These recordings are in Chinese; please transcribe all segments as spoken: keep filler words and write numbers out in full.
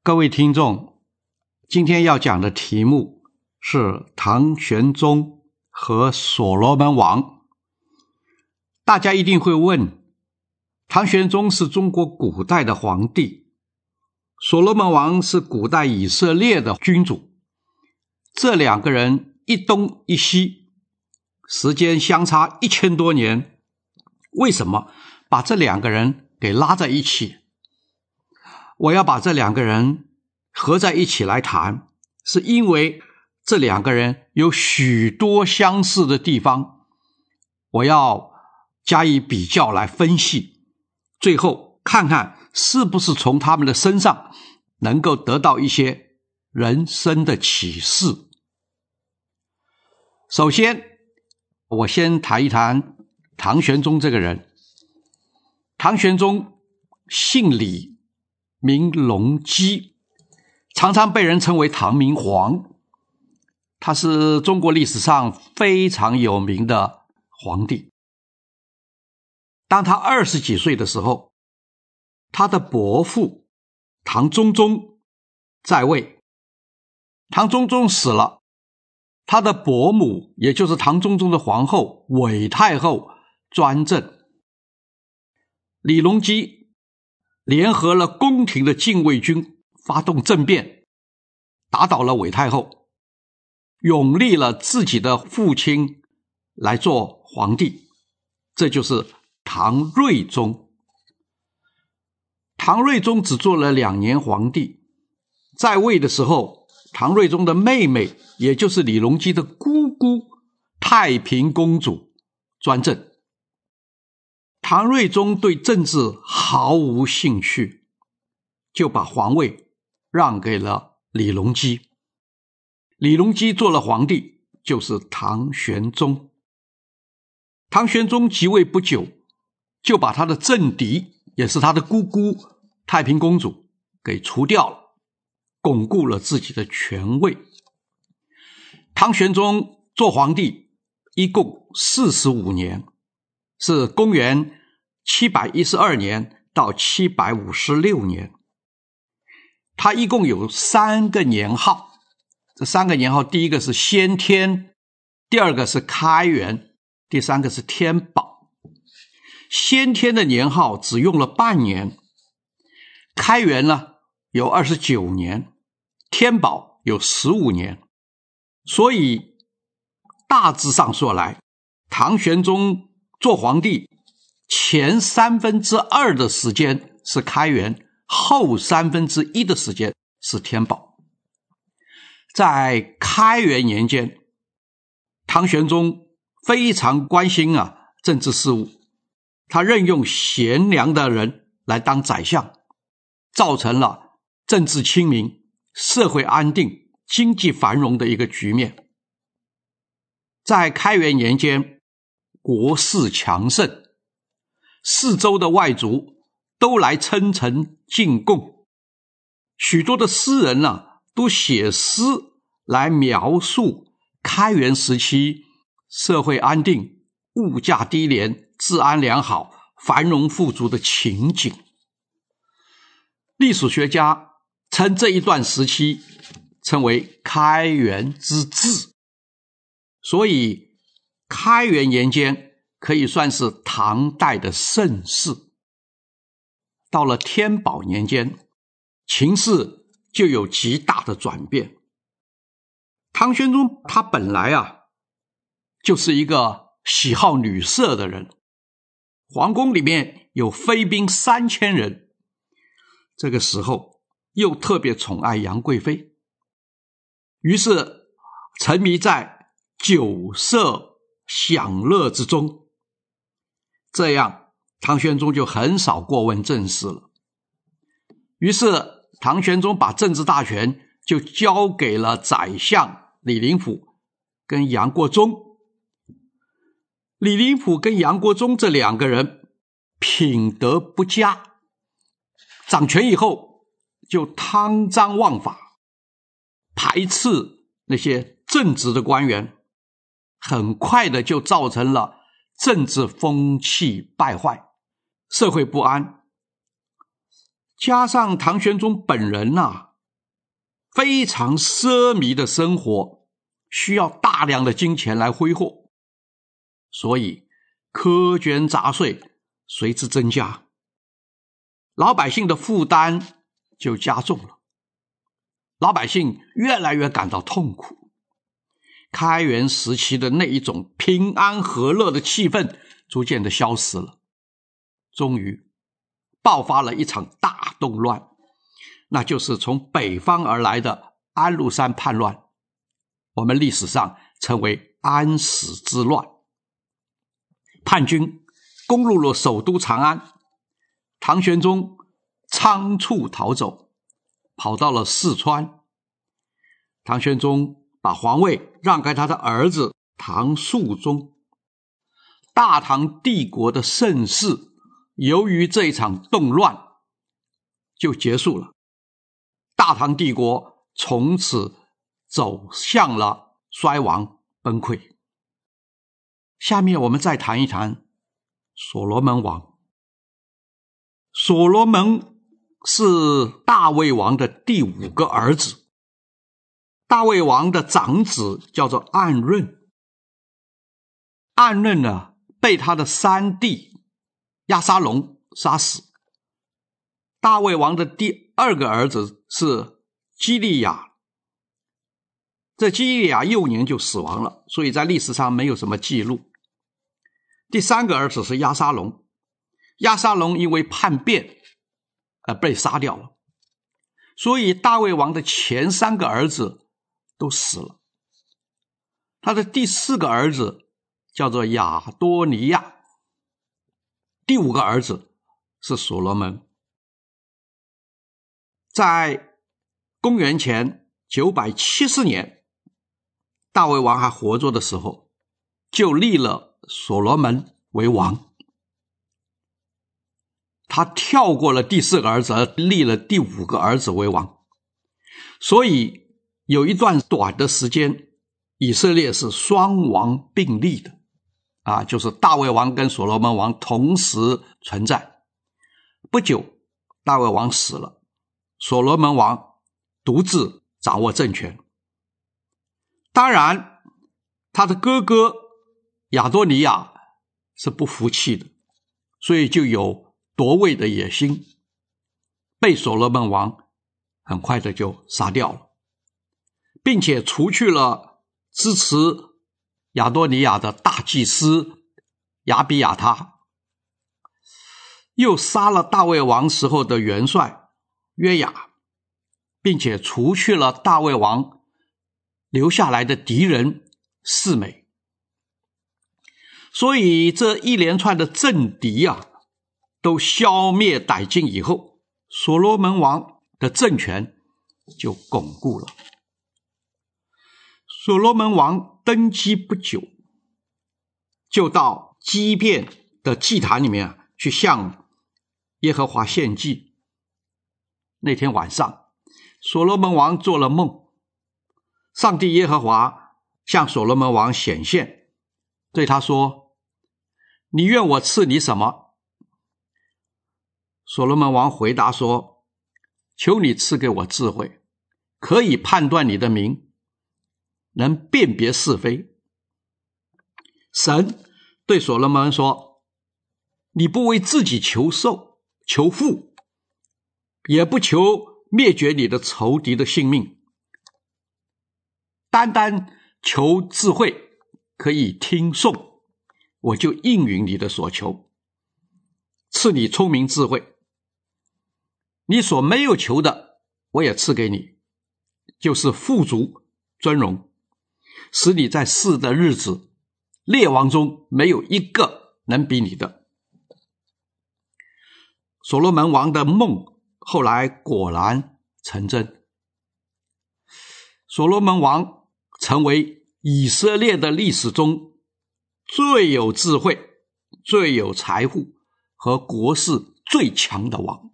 各位听众，今天要讲的题目是唐玄宗和所罗门王。大家一定会问，唐玄宗是中国古代的皇帝，所罗门王是古代以色列的君主，这两个人一东一西，时间相差一千多年，为什么把这两个人给拉在一起？我要把这两个人合在一起来谈，是因为这两个人有许多相似的地方，我要加以比较来分析，最后看看是不是从他们的身上能够得到一些人生的启示。首先，我先谈一谈唐玄宗这个人。唐玄宗姓李，名隆基，常常被人称为唐明皇。他是中国历史上非常有名的皇帝。当他二十几岁的时候，他的伯父唐中宗在位。唐中宗死了，他的伯母也就是唐中宗的皇后韦太后专政。李隆基联合了宫廷的禁卫军，发动政变，打倒了韦太后，拥立了自己的父亲来做皇帝，这就是唐睿宗。唐睿宗只做了两年皇帝，在位的时候，唐睿宗的妹妹，也就是李隆基的姑姑太平公主专政。唐睿宗对政治毫无兴趣，就把皇位让给了李隆基。李隆基做了皇帝，就是唐玄宗。唐玄宗即位不久，就把他的政敌，也是他的姑姑太平公主给除掉了，巩固了自己的权位。唐玄宗做皇帝一共四十五年，是公元七百一十二年到七百五十六年。他一共有三个年号，这三个年号，第一个是先天，第二个是开元，第三个是天宝。先天的年号只用了半年，开元呢有二十九年，天宝有十五年。所以大致上说来，唐玄宗做皇帝前三分之二的时间是开元，后三分之一的时间是天宝。在开元年间，唐玄宗非常关心啊政治事务，他任用贤良的人来当宰相，造成了政治清明、社会安定、经济繁荣的一个局面。在开元年间，国势强盛，四周的外族都来称臣进贡，许多的诗人呢、啊、都写诗来描述开元时期社会安定、物价低廉、治安良好、繁荣富足的情景。历史学家称这一段时期称为开元之治，所以开元年间可以算是唐代的盛世。到了天宝年间，情势就有极大的转变。唐玄宗他本来啊就是一个喜好女色的人，皇宫里面有妃嫔三千人，这个时候又特别宠爱杨贵妃，于是沉迷在酒色享乐之中，这样唐玄宗就很少过问政事了。于是唐玄宗把政治大权就交给了宰相李林甫跟杨国忠。李林甫跟杨国忠这两个人品德不佳，掌权以后就贪赃枉法，排斥那些正直的官员，很快的就造成了政治风气败坏，社会不安。加上唐玄宗本人啊， 非常奢靡的生活，需要大量的金钱来挥霍，所以苛捐杂税随之增加，老百姓的负担就加重了，老百姓越来越感到痛苦。开元时期的那一种平安和乐的气氛逐渐的消失了，终于爆发了一场大动乱，那就是从北方而来的安禄山叛乱，我们历史上称为安史之乱。叛军攻入了首都长安，唐玄宗仓促逃走，跑到了四川。唐玄宗把皇位让给他的儿子唐肃宗。大唐帝国的盛世由于这一场动乱就结束了，大唐帝国从此走向了衰亡崩溃。下面我们再谈一谈所罗门王。所罗门是大卫王的第五个儿子，大卫王的长子叫做暗润。暗润呢，被他的三弟押沙龙杀死。大卫王的第二个儿子是基利亚，这基利亚幼年就死亡了，所以在历史上没有什么记录。第三个儿子是押沙龙，押沙龙因为叛变而被杀掉了，所以大卫王的前三个儿子都死了。他的第四个儿子叫做亚多尼亚，第五个儿子是所罗门。在公元前九百七十年，大卫王还活着的时候，就立了所罗门为王。他跳过了第四个儿子，而立了第五个儿子为王。所以有一段短的时间，以色列是双王并立的，啊，就是大卫王跟所罗门王同时存在。不久，大卫王死了，所罗门王独自掌握政权。当然，他的哥哥亚多尼亚是不服气的，所以就有夺位的野心，被所罗门王很快的就杀掉了，并且除去了支持亚多尼亚的大祭司亚比亚他，又杀了大卫王时候的元帅约雅，并且除去了大卫王留下来的敌人示每。所以这一连串的政敌啊，都消灭殆尽以后，所罗门王的政权就巩固了。所罗门王登基不久，就到基遍的祭坛里面去向耶和华献祭。那天晚上，所罗门王做了梦，上帝耶和华向所罗门王显现，对他说：你愿我赐你什么？所罗门王回答说：求你赐给我智慧，可以判断你的名，能辨别是非。神对所罗门说：你不为自己求寿求富，也不求灭绝你的仇敌的性命，单单求智慧，可以听颂，我就应允你的所求，赐你聪明智慧。你所没有求的，我也赐给你，就是富足尊荣，使你在世的日子，列王中没有一个能比你的。所罗门王的梦后来果然成真，所罗门王成为以色列的历史中最有智慧、最有财富和国势最强的王。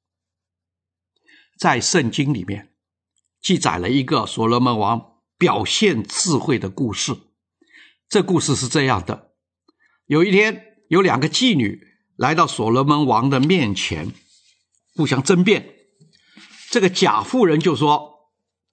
在圣经里面记载了一个所罗门王表现智慧的故事。这故事是这样的：有一天，有两个妓女来到所罗门王的面前，互相争辩。这个假妇人就说：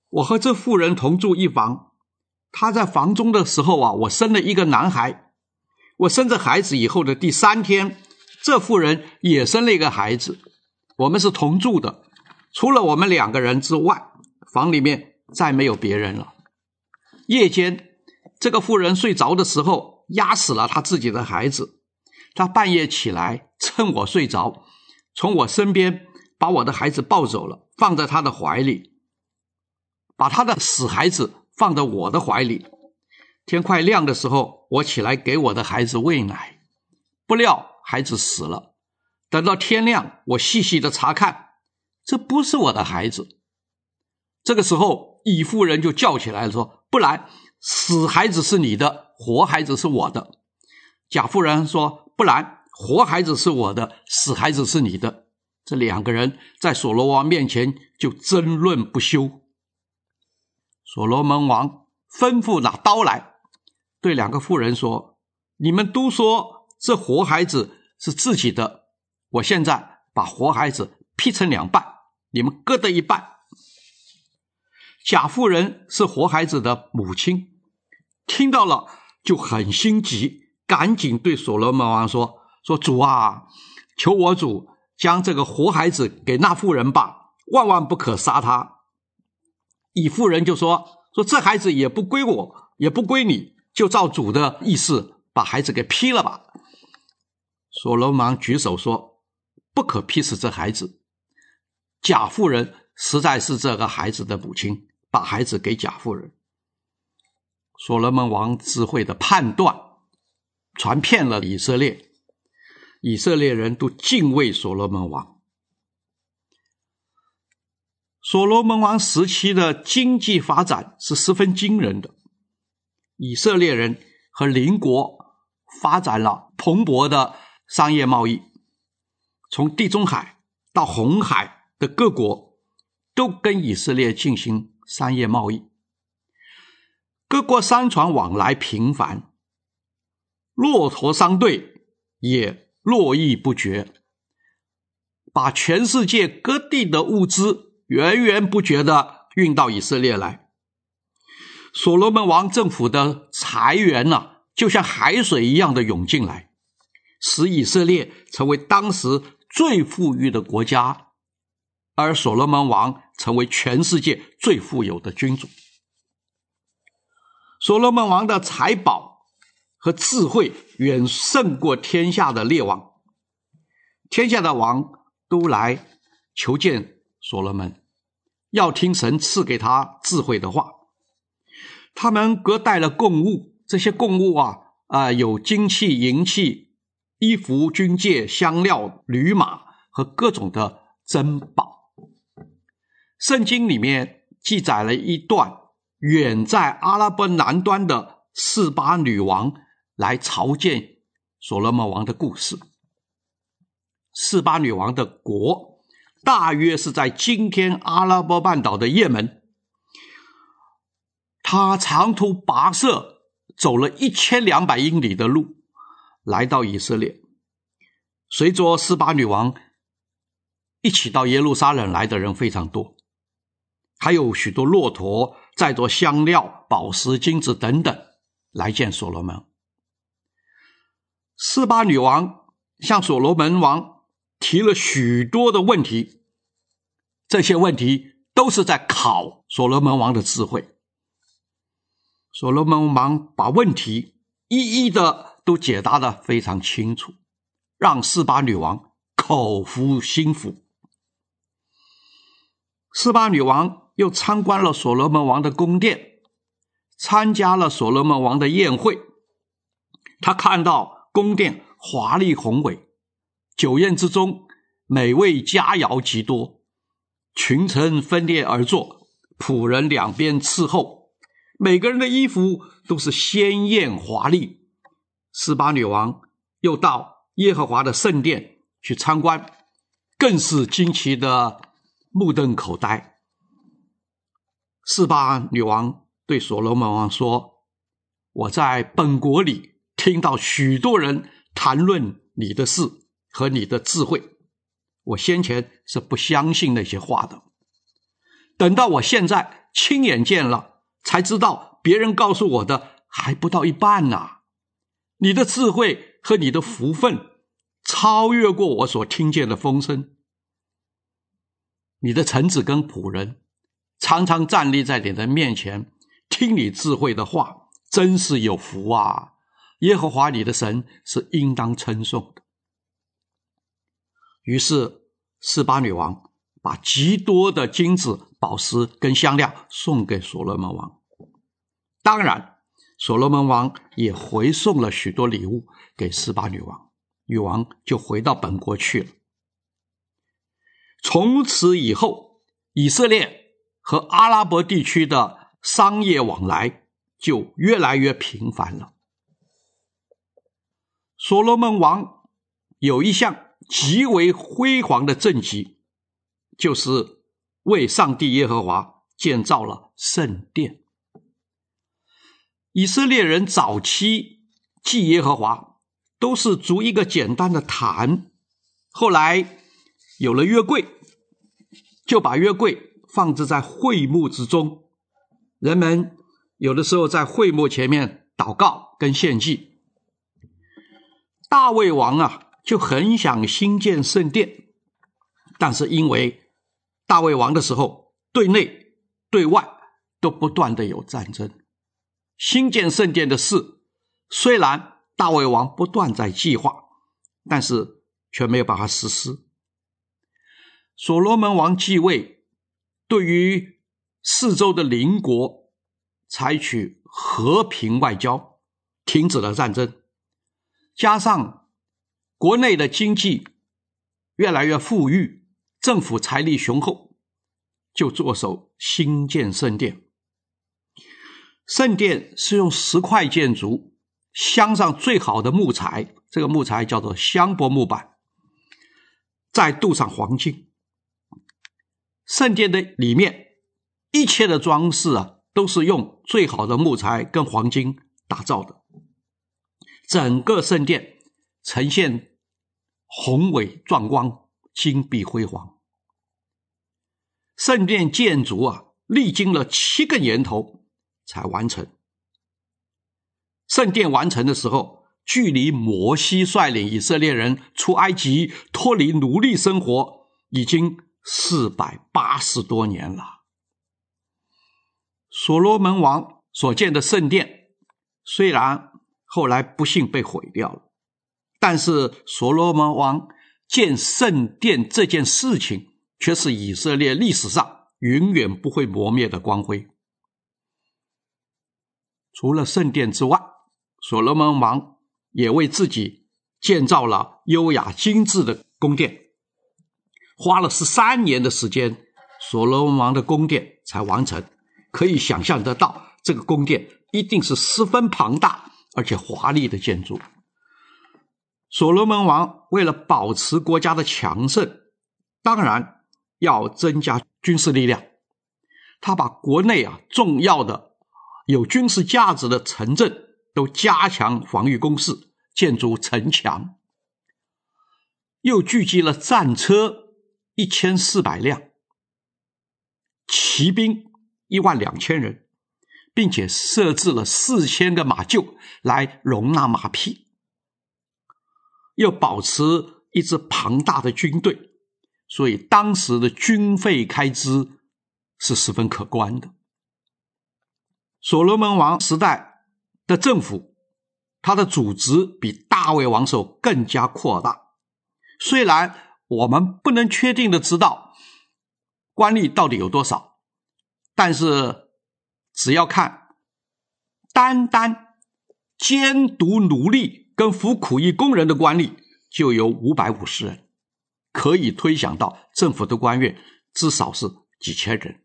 我和这妇人同住一房，她在房中的时候啊，我生了一个男孩。我生这孩子以后的第三天，这妇人也生了一个孩子。我们是同住的，除了我们两个人之外，房里面再没有别人了。夜间，这个妇人睡着的时候，压死了她自己的孩子。她半夜起来，趁我睡着，从我身边把我的孩子抱走了，放在她的怀里，把她的死孩子放在我的怀里。天快亮的时候，我起来给我的孩子喂奶，不料孩子死了。等到天亮，我细细的查看，这不是我的孩子。这个时候，乙妇人就叫起来说，不然死孩子是你的，活孩子是我的。甲妇人说，不然活孩子是我的，死孩子是你的。这两个人在所罗王面前就争论不休。所罗门王吩咐拿刀来，对两个妇人说，你们都说这活孩子是自己的，我现在把活孩子劈成两半，你们各得一半。甲妇人是活孩子的母亲，听到了就很心急，赶紧对所罗门王说，说主啊，求我主将这个活孩子给那妇人吧，万万不可杀他。乙妇人就说，说这孩子也不归我，也不归你，就照主的意思把孩子给劈了吧。所罗门王举手说，不可劈死这孩子。甲妇人实在是这个孩子的母亲，把孩子给甲妇人。所罗门王智慧的判断传遍了以色列，以色列人都敬畏所罗门王。所罗门王时期的经济发展是十分惊人的，以色列人和邻国发展了蓬勃的商业贸易，从地中海到红海的各国都跟以色列进行商业贸易，各国商船往来频繁，骆驼商队也络绎不绝，把全世界各地的物资源源不绝地运到以色列来。所罗门王政府的财源啊，就像海水一样的涌进来，使以色列成为当时最富裕的国家，而所罗门王成为全世界最富有的君主。所罗门王的财宝和智慧远胜过天下的列王，天下的王都来求见所罗门，要听神赐给他智慧的话。他们各带了贡物，这些贡物啊，呃、有金器、银器、衣服、军械、香料、驴马和各种的珍宝。圣经里面记载了一段远在阿拉伯南端的示巴女王来朝见所罗门王的故事。示巴女王的国大约是在今天阿拉伯半岛的也门，她长途跋涉走了一千两百英里的路来到以色列。随着示巴女王一起到耶路撒冷来的人非常多，还有许多骆驼载着香料、宝石、金子等等来见所罗门。示巴女王向所罗门王提了许多的问题，这些问题都是在考所罗门王的智慧。所罗门王把问题一一的都解答得非常清楚，让示巴女王口服心服。示巴女王又参观了所罗门王的宫殿，参加了所罗门王的宴会。她看到宫殿华丽宏伟，酒宴之中美味佳肴极多，群臣分列而坐，仆人两边伺候，每个人的衣服都是鲜艳华丽。示巴女王又到耶和华的圣殿去参观，更是惊奇的目瞪口呆。示巴女王对所罗门王说，我在本国里听到许多人谈论你的事和你的智慧，我先前是不相信那些话的，等到我现在亲眼见了，才知道别人告诉我的还不到一半呢。你的智慧和你的福分超越过我所听见的风声。你的臣子跟仆人常常站立在你的面前，听你智慧的话，真是有福啊！耶和华你的神是应当称颂的。于是示巴女王把极多的金子、宝石跟香料送给所罗门王。当然，所罗门王也回送了许多礼物给示巴女王，女王就回到本国去了。从此以后，以色列和阿拉伯地区的商业往来就越来越频繁了。所罗门王有一项极为辉煌的政绩，就是为上帝耶和华建造了圣殿。以色列人早期祭耶和华都是筑一个简单的坛，后来有了约柜，就把约柜放置在会幕之中，人们有的时候在会幕前面祷告跟献祭。大卫王啊，就很想兴建圣殿，但是因为大卫王的时候，对内对外都不断的有战争，兴建圣殿的事虽然大卫王不断在计划，但是却没有把它实施。所罗门王继位，对于四周的邻国采取和平外交，停止了战争，加上国内的经济越来越富裕，政府财力雄厚，就着手兴建圣殿。圣殿是用石块建筑，镶上最好的木材，这个木材叫做香柏木板，再镀上黄金。圣殿的里面一切的装饰啊，都是用最好的木材跟黄金打造的。整个圣殿呈现宏伟壮观，金碧辉煌。圣殿建筑啊，历经了七个年头才完成。圣殿完成的时候，距离摩西率领以色列人出埃及脱离奴隶生活已经四百八十多年了。所罗门王所建的圣殿虽然后来不幸被毁掉了，但是所罗门王建圣殿这件事情却是以色列历史上永远不会磨灭的光辉。除了圣殿之外，所罗门王也为自己建造了优雅精致的宫殿，花了十三年的时间，所罗门王的宫殿才完成。可以想象得到，这个宫殿一定是十分庞大而且华丽的建筑。所罗门王为了保持国家的强盛，当然要增加军事力量，他把国内啊重要的有军事价值的城镇都加强防御工事，建筑城墙，又聚集了战车一千四百辆，骑兵一万两千人，并且设置了四千个马厩来容纳马匹，又保持一支庞大的军队，所以当时的军费开支是十分可观的。所罗门王时代的政府，它的组织比大卫王时候更加扩大。虽然我们不能确定的知道官吏到底有多少，但是只要看单单监督奴隶跟服苦役工人的官吏就有五百五十人，可以推想到政府的官员至少是几千人。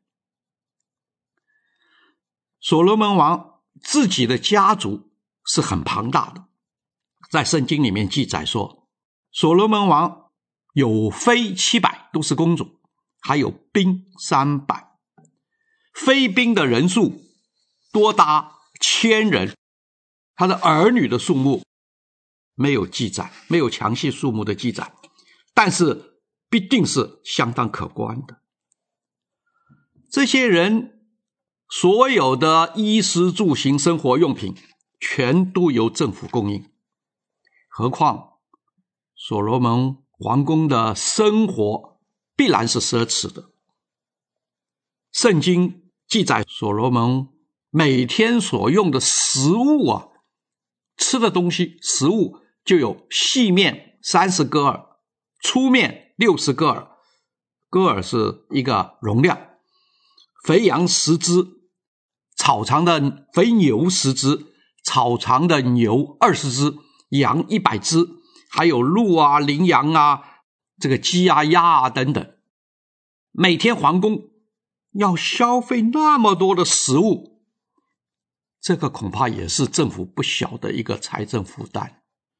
所罗门王自己的家族是很庞大的，在圣经里面记载说，所罗门王有妃七百，都是公主，还有兵三百，非兵的人数多达千人。他的儿女的数目没有记载，没有详细数目的记载，但是必定是相当可观的。这些人所有的衣食住行生活用品全都由政府供应。何况所罗门王宫的生活必然是奢侈的。圣经记载所罗门每天所用的食物啊，吃的东西食物就有细面三十戈尔，粗面六十戈尔，戈尔是一个容量，肥羊十只，草场的肥牛十只，草场的牛二十只，羊一百只，还有鹿啊、羚羊啊、这个鸡啊、鸭啊等等。每天皇宫要消费那么多的食物，这个恐怕也是政府不小的一个财政负担。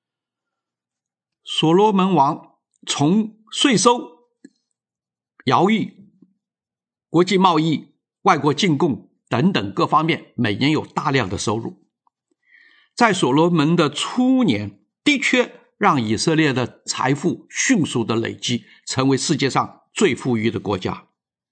所罗门王从税收、徭役、国际贸易、外国进贡等等各方面每年有大量的收入。在所罗门的初年，的确让以色列的财富迅速的累积，成为世界上最富裕的国家。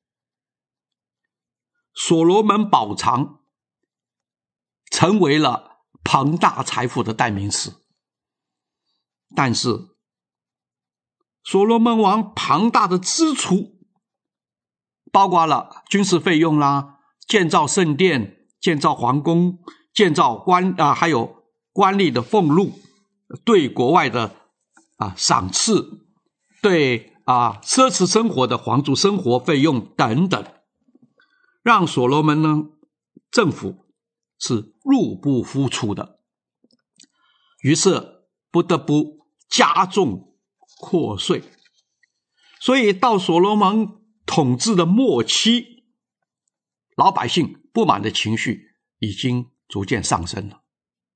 所罗门宝藏成为了庞大财富的代名词。但是所罗门王庞大的支出包括了军事费用啦，建造圣殿，建造皇宫，建造官啊，还有官吏的俸禄，对国外的啊赏赐，对啊奢侈生活的皇族生活费用等等，让所罗门呢政府是入不敷出的，于是不得不加重扩税。所以到所罗门统治的末期，老百姓不满的情绪已经逐渐上升了。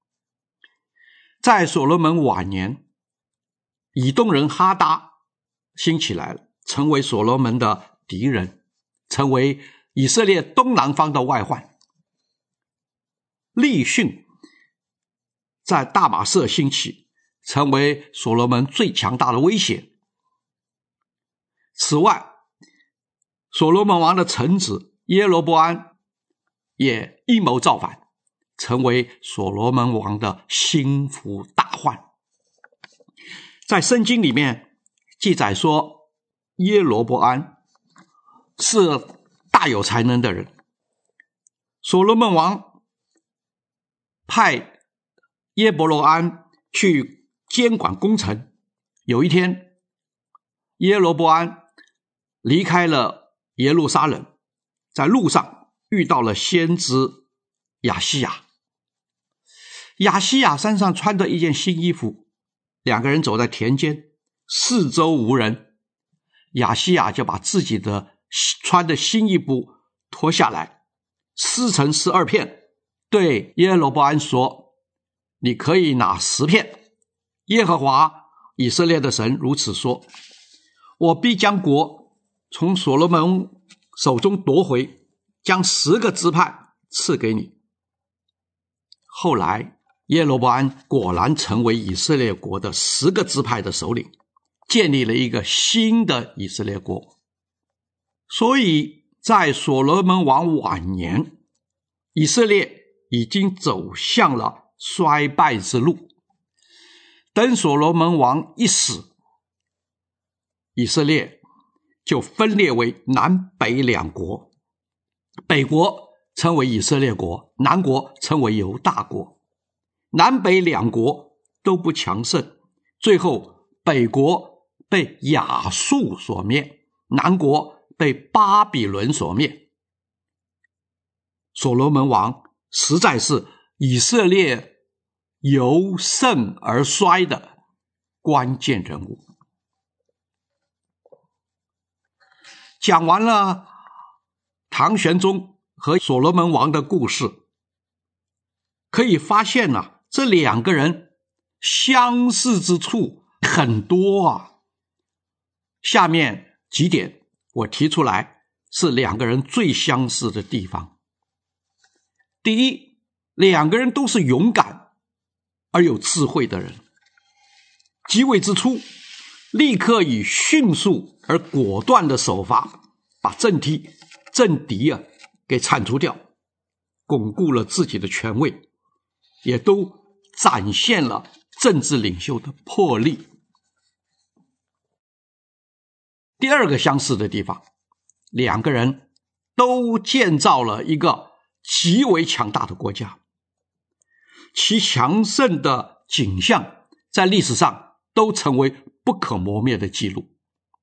在所罗门晚年，以东人哈达兴起来了，成为所罗门的敌人，成为以色列东南方的外患。利逊在大马色兴起，成为所罗门最强大的威胁。此外，所罗门王的臣子耶罗波安也阴谋造反，成为所罗门王的心腹大患。在圣经里面记载说，耶罗波安是大有才能的人。所罗门王派耶伯罗安去监管工程，有一天耶罗波安离开了耶路撒冷，在路上遇到了先知亚西亚。亚西亚身上穿着一件新衣服，两个人走在田间，四周无人。亚西亚就把自己的穿的新衣服脱下来，撕成十二片，对耶罗波安说，你可以拿十片，耶和华以色列的神如此说，我必将国从所罗门手中夺回，将十个支派赐给你。后来耶罗波安果然成为以色列国的十个支派的首领，建立了一个新的以色列国。所以在所罗门王晚年，以色列已经走向了衰败之路。等所罗门王一死，以色列就分裂为南北两国，北国称为以色列国，南国称为犹大国。南北两国都不强盛，最后北国被亚述所灭，南国被巴比伦所灭。所罗门王实在是以色列由盛而衰的关键人物。讲完了唐玄宗和所罗门王的故事，可以发现啊，这两个人相似之处很多啊。下面几点我提出来是两个人最相似的地方。第一，两个人都是勇敢而有智慧的人，即位之初立刻以迅速而果断的手法把政敌政敌啊给铲除掉， 巩固了自己的权位，也都展现了政治领袖的魄力。第二个相似的地方，两个人都建造了一个极为强大的国家，其强盛的景象在历史上都成为不可磨灭的记录。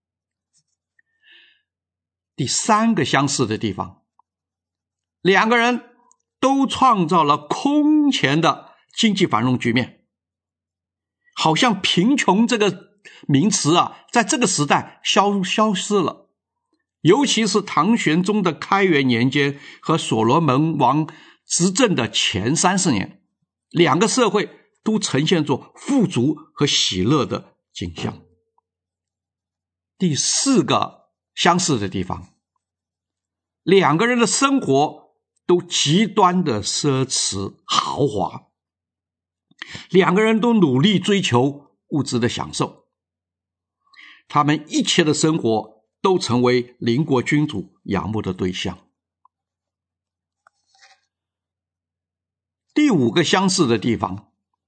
第三个相似的地方，两个人都创造了空前的经济繁荣局面，好像贫穷这个名词啊，在这个时代消消失了。尤其是唐玄宗的开元年间和所罗门王执政的前三十年，两个社会都呈现出富足和喜乐的景象。第四个相似的地方，两个人的生活都极端的奢侈豪华，两个人都努力追求物质的享受，他们一切的生活都成为邻国君主仰慕的对象。第五个相似的地方，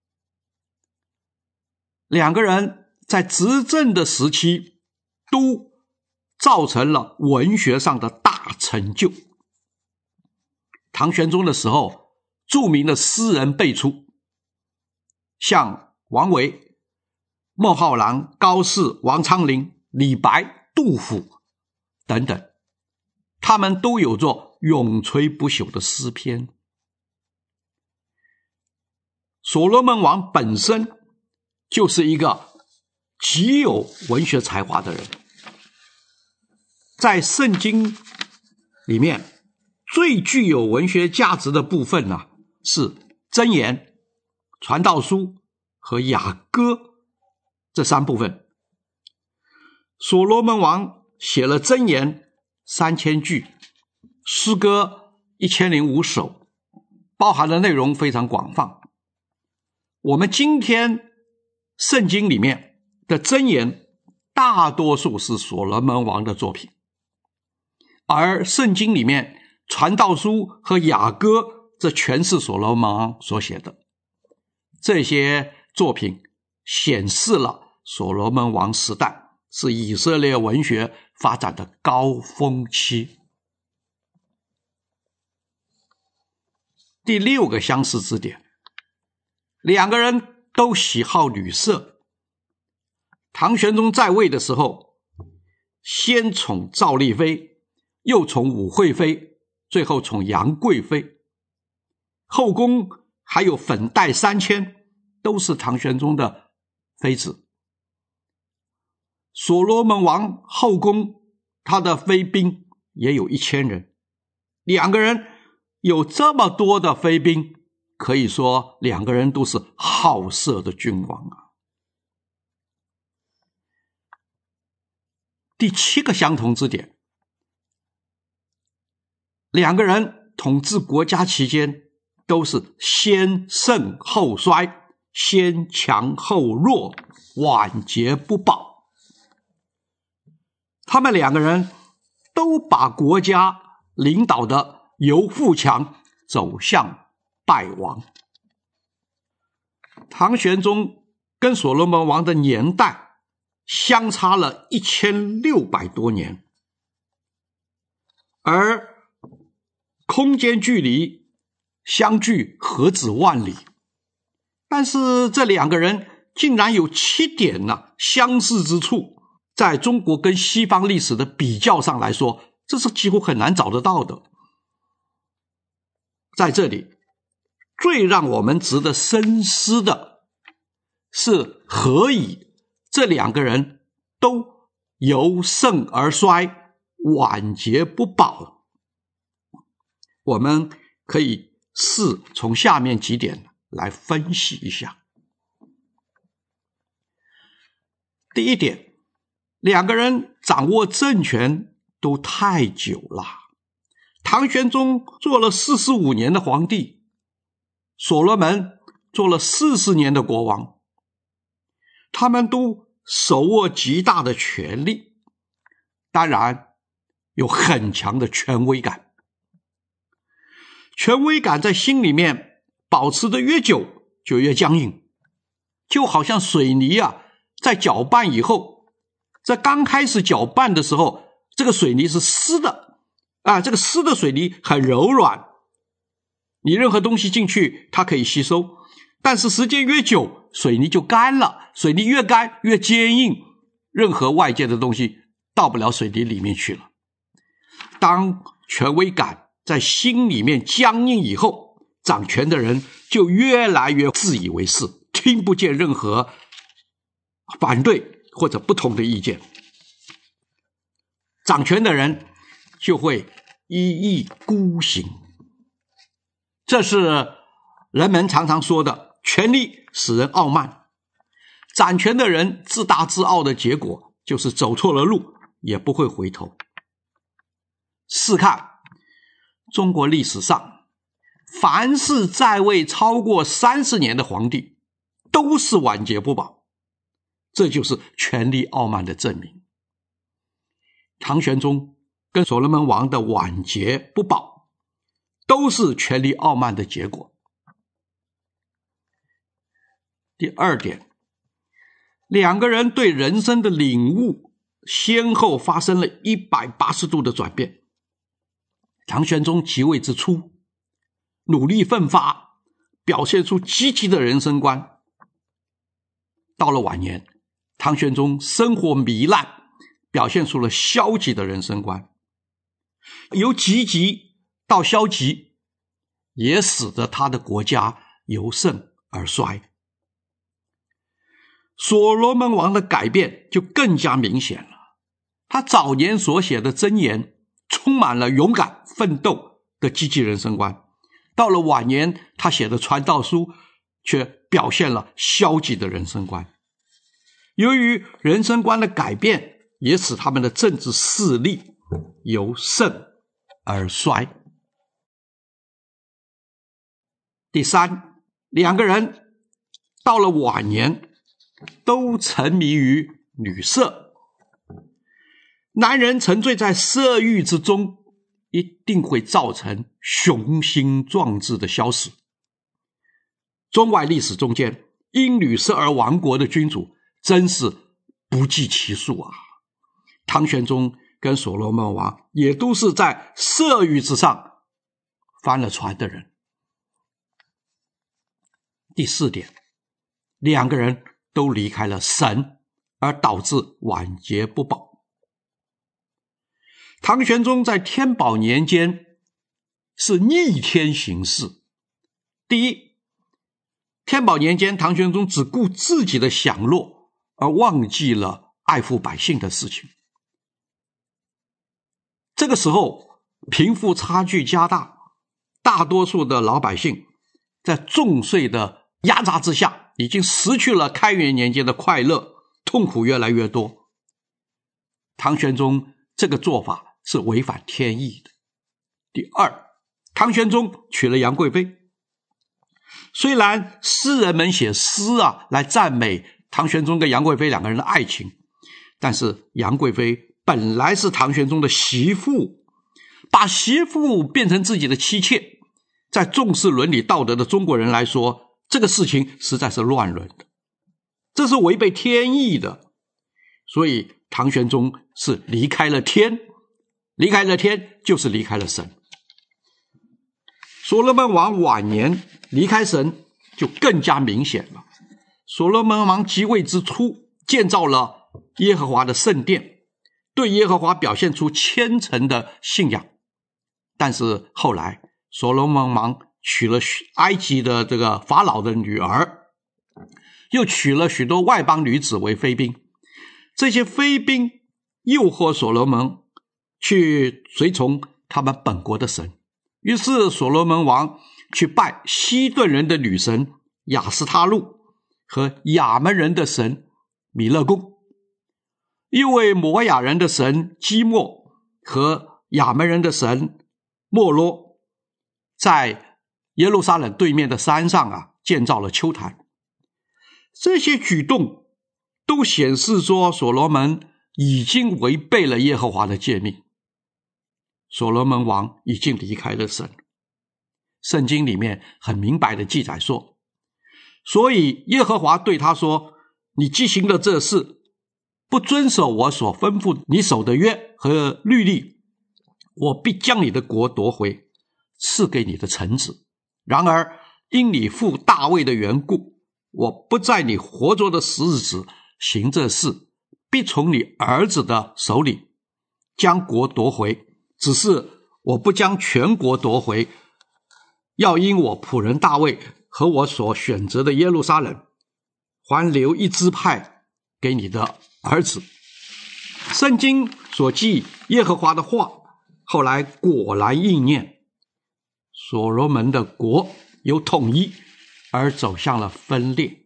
两个人在执政的时期都造成了文学上的大成就。唐玄宗的时候，著名的诗人辈出，像王维、孟浩然、高适、王昌龄、李白、杜甫等等，他们都有着永垂不朽的诗篇。所罗门王本身就是一个极有文学才华的人，在圣经里面最具有文学价值的部分呢，是箴言、传道书和雅歌这三部分。所罗门王写了箴言三千句，诗歌一千零五首，包含的内容非常广泛。我们今天圣经里面的箴言大多数是所罗门王的作品，而圣经里面传道书和雅歌这全是所罗门王所写的。这些作品显示了所罗门王时代是以色列文学发展的高峰期。第六个相似之点，两个人都喜好女色。唐玄宗在位的时候，先宠赵丽妃，又宠武惠妃，最后宠杨贵妃。后宫还有粉黛三千，都是唐玄宗的妃子。所罗门王后宫他的妃嫔也有一千人，两个人有这么多的妃嫔，可以说两个人都是好色的君王啊。第七个相同之点，两个人统治国家期间都是先盛后衰，先强后弱，晚节不保。他们两个人都把国家领导的由富强走向败亡。唐玄宗跟所罗门王的年代相差了一千六百多年，而空间距离相距何止万里，但是这两个人竟然有七点呢相似之处，在中国跟西方历史的比较上来说，这是几乎很难找得到的。在这里，最让我们值得深思的是，何以这两个人都由盛而衰，晚节不保？我们可以试从下面几点来分析一下。第一点，两个人掌握政权都太久了。唐玄宗做了四十五年的皇帝，所罗门做了四十年的国王，他们都手握极大的权力，当然有很强的权威感。 权威感在心里面保持的越久，就越僵硬，就好像水泥啊，在搅拌以后，在刚开始搅拌的时候，这个水泥是湿的啊，这个湿的水泥很柔软，你任何东西进去它可以吸收，但是时间越久，水泥就干了，水泥越干越坚硬，任何外界的东西到不了水泥里面去了。当权威感在心里面僵硬以后，掌权的人就越来越自以为是，听不见任何反对或者不同的意见。掌权的人就会一意孤行，这是人们常常说的，权力使人傲慢。掌权的人自大自傲的结果，就是走错了路也不会回头。试看中国历史上，凡是在位超过三十年的皇帝，都是晚节不保，这就是权力傲慢的证明。唐玄宗跟所罗门王的晚节不保，都是权力傲慢的结果。第二点，两个人对人生的领悟先后发生了一百八十度的转变。唐玄宗即位之初，努力奋发，表现出积极的人生观。到了晚年，唐玄宗生活糜烂，表现出了消极的人生观。由积极到消极，也使得他的国家由盛而衰。所罗门王的改变就更加明显了，他早年所写的箴言充满了勇敢奋斗的积极人生观，到了晚年他写的传道书却表现了消极的人生观。由于人生观的改变，也使他们的政治势力由盛而衰。第三，两个人到了晚年都沉迷于女色。男人沉醉在色欲之中，一定会造成雄心壮志的消逝。中外历史中间，因女色而亡国的君主真是不计其数啊。唐玄宗跟所罗门王也都是在色欲之上翻了船的人。第四点，两个人都离开了神，而导致晚节不保。唐玄宗在天宝年间是逆天行事。第一，天宝年间唐玄宗只顾自己的享乐，而忘记了爱护百姓的事情。这个时候贫富差距加大，大多数的老百姓在重税的压榨之下，已经失去了开元年间的快乐，痛苦越来越多。唐玄宗这个做法是违反天意的。第二，唐玄宗娶了杨贵妃。虽然诗人们写诗啊来赞美唐玄宗跟杨贵妃两个人的爱情，但是杨贵妃本来是唐玄宗的媳妇，把媳妇变成自己的妻妾，在重视伦理道德的中国人来说，这个事情实在是乱伦的，这是违背天意的。所以唐玄宗是离开了天，离开了天就是离开了神。所罗门王晚年离开神就更加明显了。所罗门王即位之初，建造了耶和华的圣殿，对耶和华表现出虔诚的信仰。但是后来所罗门王娶了埃及的这个法老的女儿，又娶了许多外邦女子为妃嫔，这些妃嫔诱惑所罗门去随从他们本国的神，于是所罗门王去拜西顿人的女神亚斯他路和亚门人的神米勒公，又为摩亚人的神基莫和亚门人的神莫罗在耶路撒冷对面的山上啊建造了丘坛。这些举动都显示说所罗门已经违背了耶和华的诫命，所罗门王已经离开了神。 圣经里面很明白的记载说，所以耶和华对他说，你既行了这事，不遵守我所吩咐你守的约和律例，我必将你的国夺回，赐给你的臣子。然而因你父大卫的缘故，我不在你活着的时日子行这事，必从你儿子的手里将国夺回，只是我不将全国夺回，要因我仆人大卫和我所选择的耶路撒冷，还留一支派给你的儿子。圣经所记耶和华的话，后来果然应验，所罗门的国由统一而走向了分裂。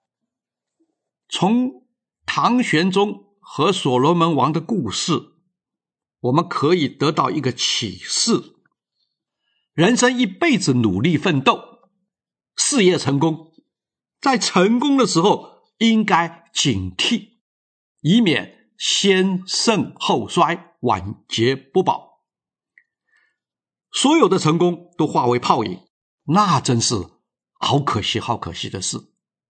从唐玄宗和所罗门王的故事，我们可以得到一个启示：人生一辈子努力奋斗，事业成功，在成功的时候应该警惕，以免先盛后衰，晚节不保。所有的成功都化为泡影，那真是好可惜好可惜的事。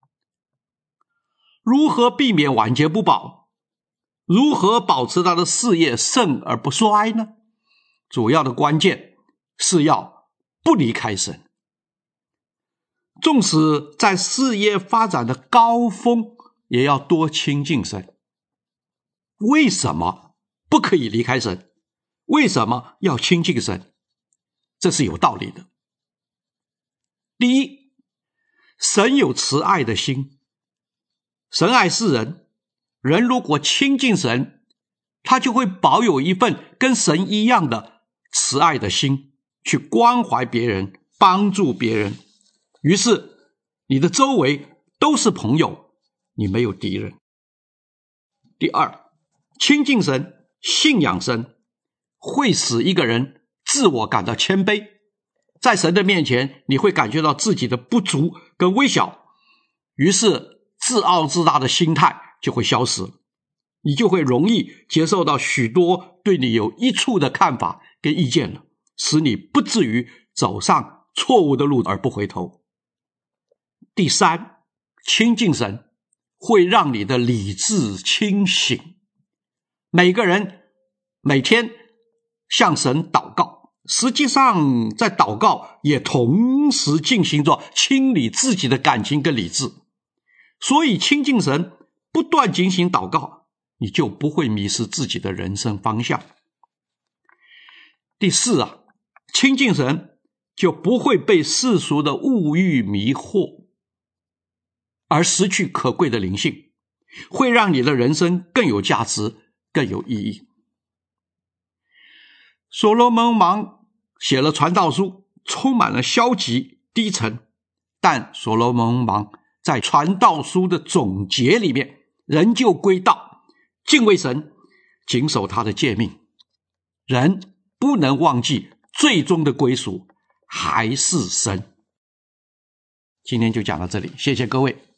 如何避免晚节不保？如何保持他的事业盛而不衰呢？主要的关键是要不离开神。纵使在事业发展的高峰，也要多亲近神。为什么不可以离开神？为什么要亲近神？这是有道理的。第一，神有慈爱的心，神爱世人，人如果亲近神，他就会保有一份跟神一样的慈爱的心，去关怀别人，帮助别人。于是你的周围都是朋友，你没有敌人。第二，亲近神，信仰神，会使一个人自我感到谦卑。在神的面前，你会感觉到自己的不足跟微小，于是自傲自大的心态就会消失，你就会容易接受到许多对你有益处的看法跟意见了，使你不至于走上错误的路而不回头。第三，亲近神会让你的理智清醒。每个人每天向神祷告，实际上在祷告也同时进行着清理自己的感情跟理智。所以亲近神，不断进行祷告，你就不会迷失自己的人生方向。第四啊，亲近神就不会被世俗的物欲迷惑，而失去可贵的灵性，会让你的人生更有价值，更有意义。所罗门王写了传道书，充满了消极低沉，但所罗门王在传道书的总结里面，仍旧归到敬畏神，谨守他的诫命。人不能忘记最终的归属还是神。今天就讲到这里，谢谢各位。